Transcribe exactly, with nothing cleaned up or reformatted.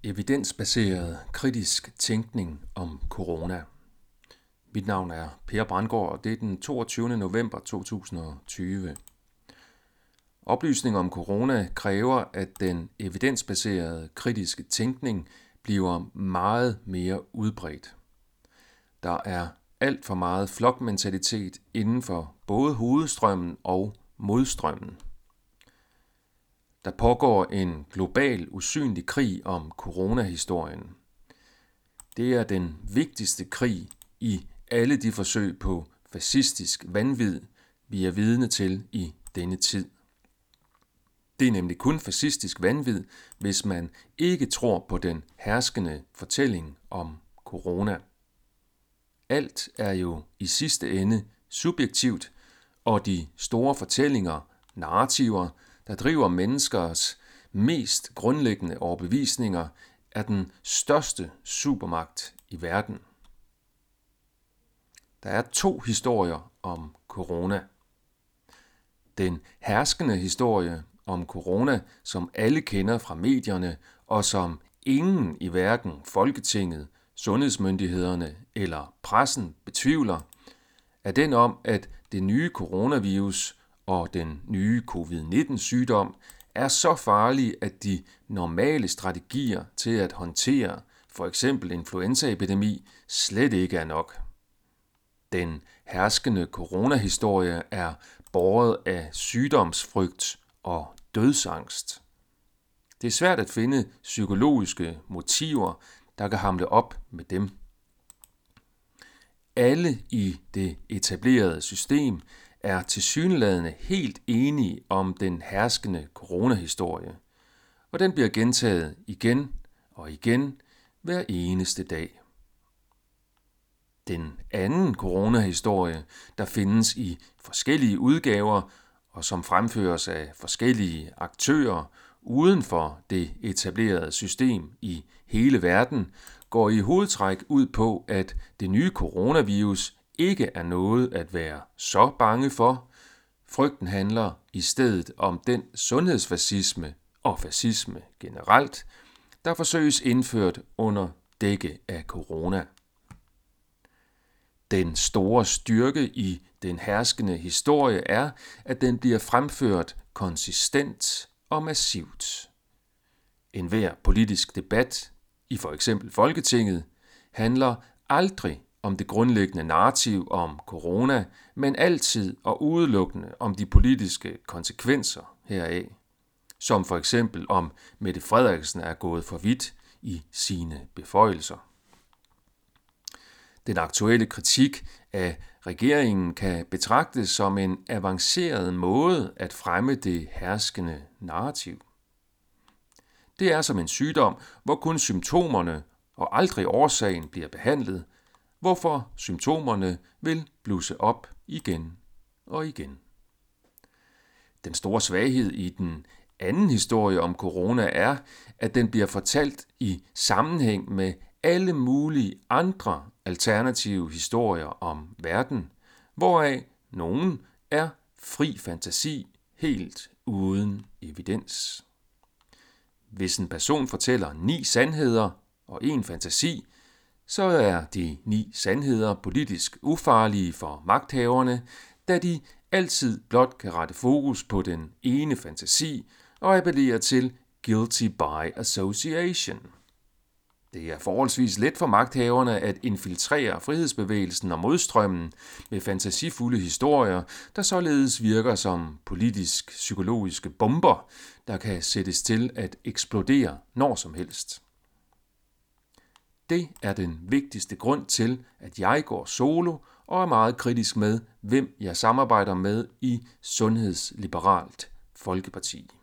Evidensbaseret kritisk tænkning om corona. Mit navn er Per Brandgaard, og det er den toogtyvende november to tusind og tyve. Oplysning om corona kræver, at den evidensbaserede kritiske tænkning bliver meget mere udbredt. Der er alt for meget flokmentalitet inden for både hovedstrømmen og modstrømmen. Der pågår en global usynlig krig om coronahistorien. Det er den vigtigste krig i alle de forsøg på fascistisk vanvid, vi er vidne til i denne tid. Det er nemlig kun fascistisk vanvid, hvis man ikke tror på den herskende fortælling om corona. Alt er jo i sidste ende subjektivt, og de store fortællinger, narrativer, der driver menneskers mest grundlæggende overbevisninger, er den største supermagt i verden. Der er to historier om corona. Den herskende historie om corona, som alle kender fra medierne, og som ingen i hverken Folketinget, sundhedsmyndighederne eller pressen betvivler, er den om, at det nye coronavirus og den nye covid nitten sygdom er så farlige, at de normale strategier til at håndtere for eksempel influenzaepidemi slet ikke er nok. Den herskende coronahistorie er båret af sygdomsfrygt og dødsangst. Det er svært at finde psykologiske motiver, der kan hamle op med dem. Alle i det etablerede system er tilsyneladende helt enige om den herskende coronahistorie, og den bliver gentaget igen og igen hver eneste dag. Den anden coronahistorie, der findes i forskellige udgaver og som fremføres af forskellige aktører uden for det etablerede system i hele verden, går i hovedtræk ud på, at det nye coronavirus ikke er noget at være så bange for. Frygten handler i stedet om den sundhedsfascisme og fascisme generelt, der forsøges indført under dække af corona. Den store styrke i den herskende historie er, at den bliver fremført konsistent og massivt. En hver politisk debat i for eksempel Folketinget handler aldrig om det grundlæggende narrativ om corona, men altid og udelukkende om de politiske konsekvenser heraf, som for eksempel om Mette Frederiksen er gået for vidt i sine beføjelser. Den aktuelle kritik af regeringen kan betragtes som en avanceret måde at fremme det herskende narrativ. Det er som en sygdom, hvor kun symptomerne og aldrig årsagen bliver behandlet, hvorfor symptomerne vil blusse op igen og igen. Den store svaghed i den anden historie om corona er, at den bliver fortalt i sammenhæng med alle mulige andre alternative historier om verden, hvoraf nogen er fri fantasi helt uden evidens. Hvis en person fortæller ni sandheder og en fantasi, så er de ni sandheder politisk ufarlige for magthaverne, da de altid blot kan rette fokus på den ene fantasi og appellere til guilty by association. Det er forholdsvis let for magthaverne at infiltrere frihedsbevægelsen og modstrømmen med fantasifulde historier, der således virker som politisk-psykologiske bomber, der kan sættes til at eksplodere når som helst. Det er den vigtigste grund til, at jeg går solo og er meget kritisk med, hvem jeg samarbejder med i Sundhedsliberalt Folkeparti.